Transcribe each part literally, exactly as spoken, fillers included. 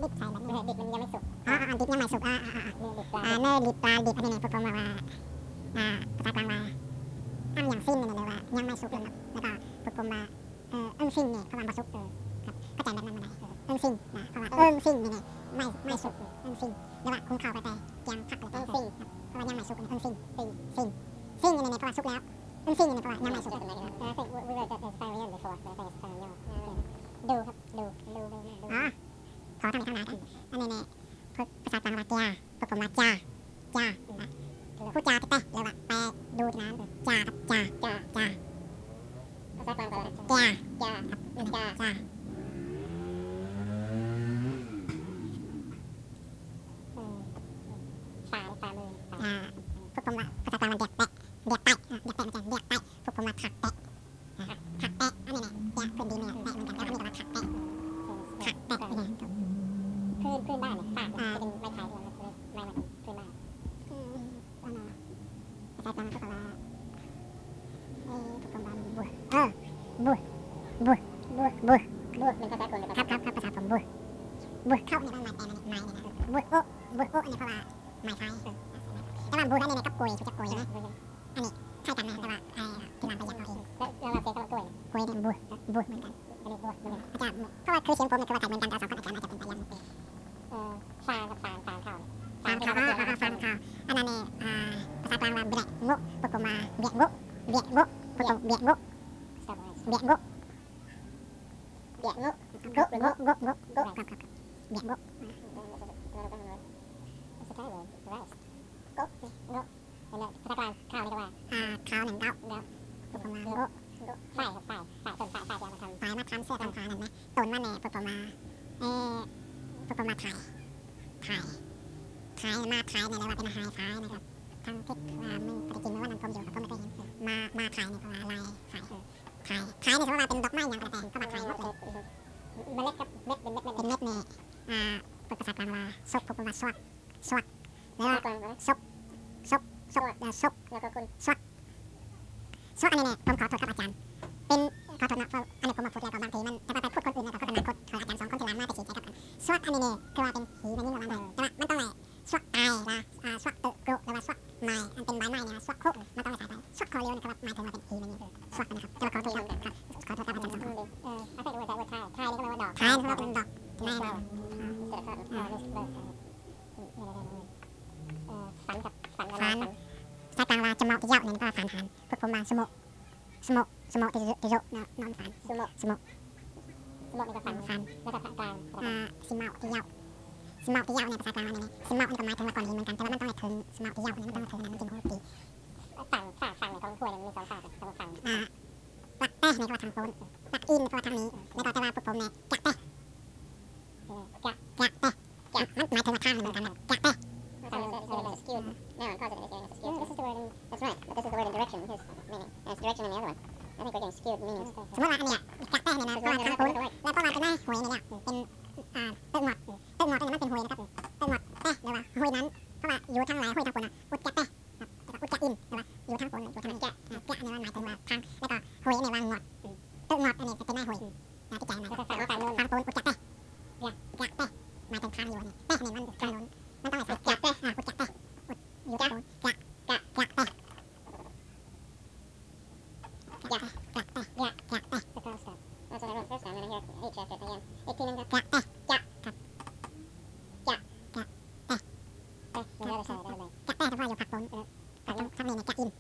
ดิบใส่แบบนี้ดิบมันยังไม่สุกอ๋อดิบยังไม่สุกอ่าอ่าอ่าเนื้อดิบปลาดิบอันนี้พวกผมว่าอ่าภาษากลางว่าอ้ำอย่างสิ้นนี่เลยว่ายังไม่สุกเลยครับแล้วก็พวกผมว่าเออเอิ้งสิ้นเนี่ยเขาว่าบ่สุกเออครับเข้าใจแบบนั้นมาได้เอิ้งสิ้นนะเพราะว่าเอิ้งสิ้นนี่เนี่ยไม่ไม่สุกเอิ้งสิ้นแล้วว่าคงเข้าไปแต่ยังพักเลยเอิ้งสิ้นครับเพราะว่ายังไม่สุกเอิ้งสิ้นสิ้นสิ้นสิ้นนี่เนี่ยเพราะว่าสุกแล้วเอิ้งสิ้นนี่เพราะว่ายังไม่สุก I think we we were just experiment before but I think it's kind of new ดูครับดูดูดูดูอ๋อขอทำอีกทำหนากันอันนี้เนี่ยภาษากลางว่าจ้าพวกผมว่าจ้าจ้าพูดจาเต้ๆเลยว่าแปลดูที่นั้นจ้าครับจ้าจ้าจ้าภาษากลางว่าจ้าจ้าครับจ้าจ้าฝ่าฝ่ามืออ่าพวกผมว่าภาษากลางว่าเดียกแตะเดียกไตเดียกแตะมันจะเดียกไตพวกผมว่าถักแตะถักแตะอันนี้เนี่ยเดียกพื้นดินเนี่ยแตะเหมือนกันแล้วอันนี้ก็ว่าถักแตะถักแตะเนี่ยพื้นพื้นบ้านเนี่ยฝากจะเป็นไม้ไผ่ด้วยนะไม้ไม้พื้นบ้านอืมอันนั้นภาษากลางก็ว่าเอ้พวกผมว่าบัวเออบัวบัวบัวบัวบัวเป็นภาษากลครับครับครับภาษาผมบัวบัวเข้าในบ้านไม้แต่ไม้เนี่ยนะบัวโอ้บัวโอ้อันนี้เพราะว่าไม้ไผ่แต่ว่าบัวอันนี้เนี่ยกับกล้วยชุดกับกล้วยนะอันนี้ใช่กันนะแต่ว่าไอ้ที่ร้านไปยัดเอาเองแล้วเราเสียกับกล้วยกล้วยเนี่ยบัวบัวเหมือนกันอันนี้บัวเหมือนกันอาจารย์เพราะว่าคือเสียงผมเนี่ยคือว่าใส่เหมือนกันแต่สองคนอาจารย์อาจจะเป็นไปยันเออฟางกับฟางฟางเข้าฟางเข้าฟางเข้าอันนั้นเนี่ยอ่าภาษากลางว่าเบียกงกพวกผมมาเบียกงกเบียกงกพวกผมเบียกงกเบียกงกเบียกงกงกงกงกงกงกครับครับเบียกงกสุดท้ายเลยไรส์งกงกอันนั้นภาษากลางข้าวนี่ก็ว่าอ่าข้าวหนึ่งเก้าแล้วพวกผมมางกฝ่ายครับฝ่ายฝ่ายต้นฝ่ายฝ่ายเดียวมาทำฝ่ายมาทำเสื้อกันขานั่นนะต้นมาแน่พวกผมมาเออพวกผมมาถ่ายถ่ายถ่ายมาถ่ายในแล้วว่าเป็นอาหารถ่ายนะครับทางทิศว่ามึงปฏิทินว่านันผมอยู่ผมไม่เคยเห็นมามาถ่ายในเพราะว่าลายถ่ายถ่ายถ่ายในเพราะว่าเป็นดอกไม้อย่างกระแตงก็มาถ่ายมาเป็นเมล็ดครับเม็ดเป็นเม็ดเป็นเม็ดเนี่ยอ่าเป็นภาษากลางว่าซกพวกผมมาสวักสวักแล้วซกซกซกแล้วซกแล้วก็คุณสวักสวักอันนี้เนี่ยผมขอโทษครับอาจารย์เป็นขอโทษนะเพราะอันนี้ผมมาพูดแล้วก็บางทีมันจะไปพูดคนอื่นแล้วก็คนอนาคตขออาจารย์สองคนที่ร้านมาไปชี้แจงกันสวักอันนี้เนี่ยคือว่าเป็นหีมันยิ่งกว่ามันเลยแต่ว่ามันต้องเลยสวักตายละอ่าสวักเตอะกรุหรือว่าสวักไม้อันเป็นใบไม้เนี่ยสวักคุกมันต้องใส่ไปสวักคอเรียวนะครับหมายถึงว่าเป็นหีมันยิ่งสวักนะครับจะมาขอโทษครับขอโทษครับอาจารย์สองคนเออI think it was that word ทายทายนี่ก็แปลว่าดอกทายนี่ก็แปลว่าดอกแน่นอนฝันกับฝันฝันสายกลางว่าจะเหมาะที่เยาะเนี่ยก็ฝันหันพวกผมมาสมกสมกสมกที่ที่โยนนอนฝันสมกสมกสมกนี่ก็ฝันฝันแล้วก็ภาคกลางอ่าสิเมาที่เยาะสิเมาที่เยาะเนี่ยภาษากลางว่าเนี่ยสิเมานี่ก็หมายถึงว่าก่อนหินเหมือนกันแต่ว่ามันต้องให้ถึงสิเมาที่เยาะเนี่ยมันต้องให้ถึงนั้นมันจึงหัวปีฝั่งฝั่งฝั่งในท้องถ้วยมันมีสองฝั่งแต่ว่าฝั่งอ่าปักแต้ในก็ว่าทางโน้นปักอินในก็ว่าทางนี้แล้วก็แต่ว่าพวกผมเนี่ยจักแต้จักจักแต้จักมันหมายถึงว่าทางเหมือนกันจักแต้skewed. No, I'm positive it's getting skewed. This is the word in, that's right, but this is the word in direction, his meaning. And it's direction in the other one. I think we're getting skewed meanings. สมมติว่าอันนี้จักแต้เนี่ยนะเพราะว่าทางโน้นแล้วเพราะว่าเป็นหน้าหวยนี่แหละเป็นอ่าตึกหมดตึกหมดเนี่ยมันเป็นหวยนะครับตึกหมดแต้หรือว่าหวยนั้นเพราะว่าอยู่ทางไหนหวยทางคนอ่ะอุดจักแต้ครับอุดจักอินหรือว่าอยู่ทางคนอยู่ทางแกะแกะเนี่ยมันหมายถึงว่าทางแล้วก็หวยเนี่ยว่างหมดตึกหมดอันนี้เป็นหน้าหวยนะที่ใจมันทางฝั่งโน้นทางโน้นอุดจักแต้เนี่ยจักแต้หมายถึงทางอยู่เนี่ยแต้เนี่ยมันทางโน้นมันต้องใส่จักแต้อ่าอุดจักแต้อยู่ทางโน้นจักจักจักแต้จักจักแต้จักจักแต้ The first step. That's what I wrote first time, and I hear H after it again. อีกทีนึงครับจักแต้จักครับจักจักแต้เอ้ยเดี๋ยวเราใส่ได้เลยจักแต้แต่ว่าอยู่ผักต้นผักต้นทำนี่เนี่ยจักอิน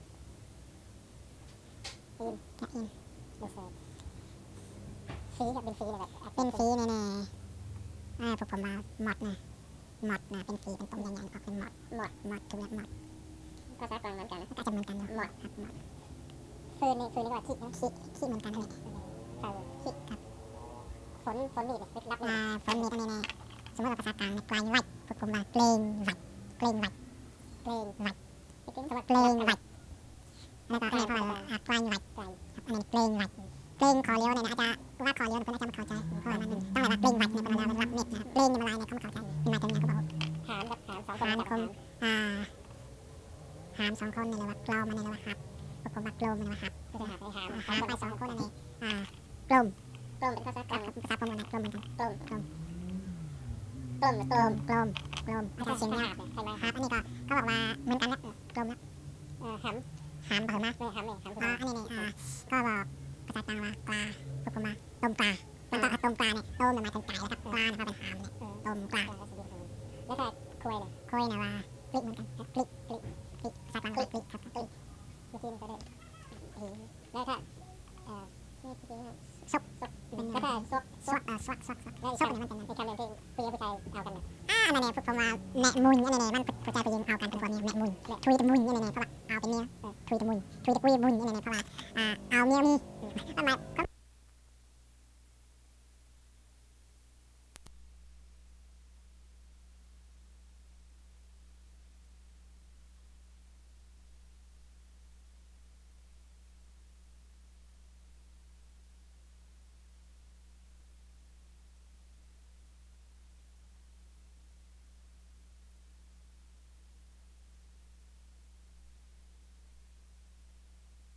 อินจักอินดูเสร็จสีกับเป็นสีเลยแบบเป็นสีแน่ๆอ่าพวกผมมาหมดนะหมดนะเป็นสีเป็นต้มยำๆก็เป็นหมดหมดหมดทุกอย่างหมดภาษากลางเหมือนกันนะก็จะเหมือนกันหมดครับหมดฟืนนี่ฟืนนี่ก็ขี้ขี้ขี้เหมือนกันเลยเออขี้ครับฝนฝนมีดลึกลับอ่าฝนมีตรงนี้นะสมมติว่าภาษากลางในกลายวัดพวกผมมาเกรงวัดเกรงวัดเกรงวัดสมมติเกรงวัดแล้วก็อะไรเพราะว่าอ่ากลายวัดครับอันนี้เกรงวัดเกรงคอเลี้ยวเนี่ยนะอาจจะว่าคอเลี้ยวเนี่ยคนอาจจะไม่เข้าใจเพราะว่ามันต้องอะไรว่าเกรงวัดเนี่ยคนเรารับเม็ดนะครับเกรงเนี่ยมาลายเนี่ยเขาไม่เข้าใจมันหมายถึงอย่างเขาบอกหามกับหามสองคนหามคมอ่าหามสองคนเนี่ยเรียกว่ากลอมันเนี่ยเรียกว่าหับพวกผมว่ากลมมันเรียกว่าหับก็จะหับไปหามหามไปสองคนอันนี้อ่ากลมกลมเป็นภาษากลางภาษาพม่านะกลมเหมือนกันกลมกลมกลมกลมกลมกลมแล้วก็เสียงยาวใช่ไหมครับอันนี้ก็ก็บอกว่าเหมือนกันนะกลมนะเออหำหำเปล่านะไม่หำเลยหำอ่าอันนี้นี่อ่าก็บอกภาษากลางว่าปลาฝึกผมมาต้มปลามันก็ต้มปลาเนี่ยต้มเนี่ยหมายถึงไก่นะครับปลาเนี่ยก็เป็นหำเนี่ยต้มปลาแล้วถ้าคุยเนี่ยคุยเนี่ยว่ากลิกเหมือนกันกลิกกลิกกลิกภาษากลางว่ากลิกครับกลิกเมื่อกี้มันก็ได้แล้วถ้าเอ่อนี่จริงๆซกซกเป็นก็ได้ซกซกเอ่อซกซกซกซกเนี่ยมันเป็นเป็นคำเรียนที่ผู้หญิงผู้ชายเอากันเลยอ่าอันนี้ฝึกผมมาแม่มุนอันนี้มันผู้ชายผู้หญิงเอากันเป็นคนเนี่ยแม่มุนทุยตะมุนอันนี้เขาบอกเอาเป็นเมียทุยตะมุนทุยตะกุยมุนอันนี้เขาว่าอ่าเอาเมียมีทำไมก็